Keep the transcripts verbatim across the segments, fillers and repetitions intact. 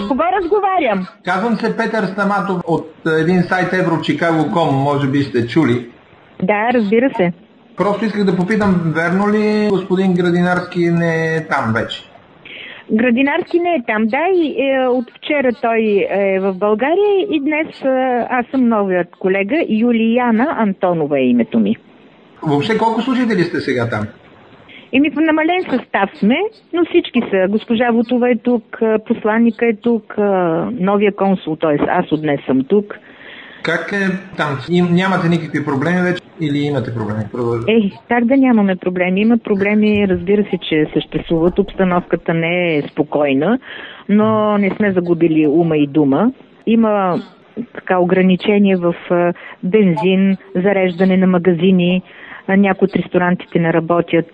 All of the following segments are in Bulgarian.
С кого разговарям? Казвам се Петър Стаматов от един сайт еврочикаго точка ком, може би сте чули. Да, разбира се. Просто исках да попитам, верно ли господин Градинарски не е там вече? Градинарски не е там, да, и е, от вчера той е в България и днес е, аз съм новият колега, Юлияна Антонова е името ми. Въобще колко служители сте сега там? Еми, в намален състав сме, но всички са. Госпожа Вутова е тук, посланника е тук, новия консул, т.е. аз от днес съм тук. Как е там? Нямате никакви проблеми вече или имате проблеми? Е, как да нямаме проблеми? Има проблеми, разбира се, че съществуват. Обстановката не е спокойна, но не сме загубили ума и дума. Има така ограничения в бензин, зареждане на магазини, някои от ресторантите не работят,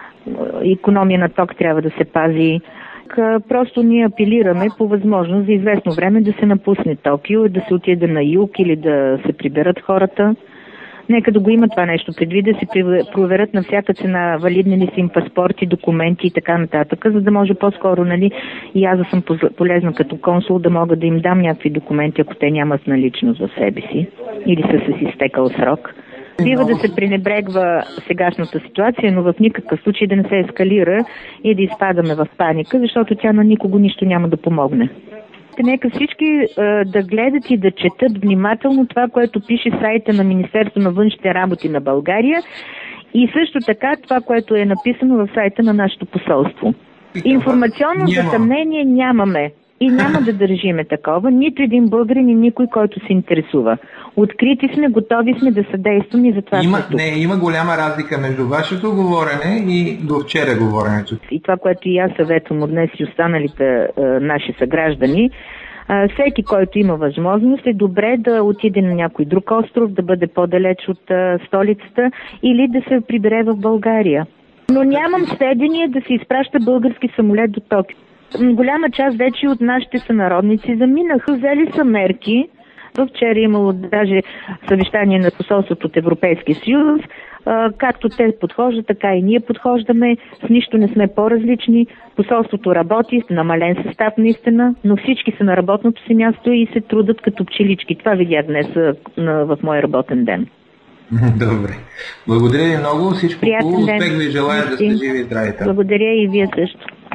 икономия на ток трябва да се пази. Просто ние апелираме по възможност за известно време да се напусне Токио, да се отиде на юг или да се приберат хората. Нека да го има това нещо предвид, да се проверят на всяка цена валидни ли са им паспорти, документи и така нататък, за да може по-скоро, нали, и аз да съм полезна като консул, да мога да им дам някакви документи, ако те нямат наличност в себе си или са с изтекал срок. Бива да се пренебрегва сегашната ситуация, но в никакъв случай да не се ескалира и да изпадаме в паника, защото тя на никого нищо няма да помогне. Нека всички е, да гледат и да четат внимателно това, което пише сайта на Министерството на външните работи на България и също така това, което е написано в сайта на нашето посолство. Информационно затъмнение нямаме. И няма да държиме такова, нито един българин и никой, който се интересува. Открити сме, готови сме да съдействаме и за това. Има, не, има голяма разлика между вашето говорене и до вчера говоренето. И това, което и аз съветвам от днес и останалите е, наши съграждани, е, всеки, който има възможност, е добре да отиде на някой друг остров, да бъде по-далеч от е, столицата или да се прибере в България. Но нямам сведения да се изпраща български самолет до Токио. Голяма част вече от нашите сънародници заминаха, взели са мерки. Вчера имало даже съвещание на посолството от Европейския съюз. Както те подхождат, така и ние подхождаме. С нищо не сме по-различни. Посолството работи, намален състав наистина, но всички са на работното си място и се трудат като пчелички. Това видях днес в мой работен ден. Добре. Благодаря ви много. Всичко хубаво. Успех ви желая да сте живи и здрави. Благодаря и вие също.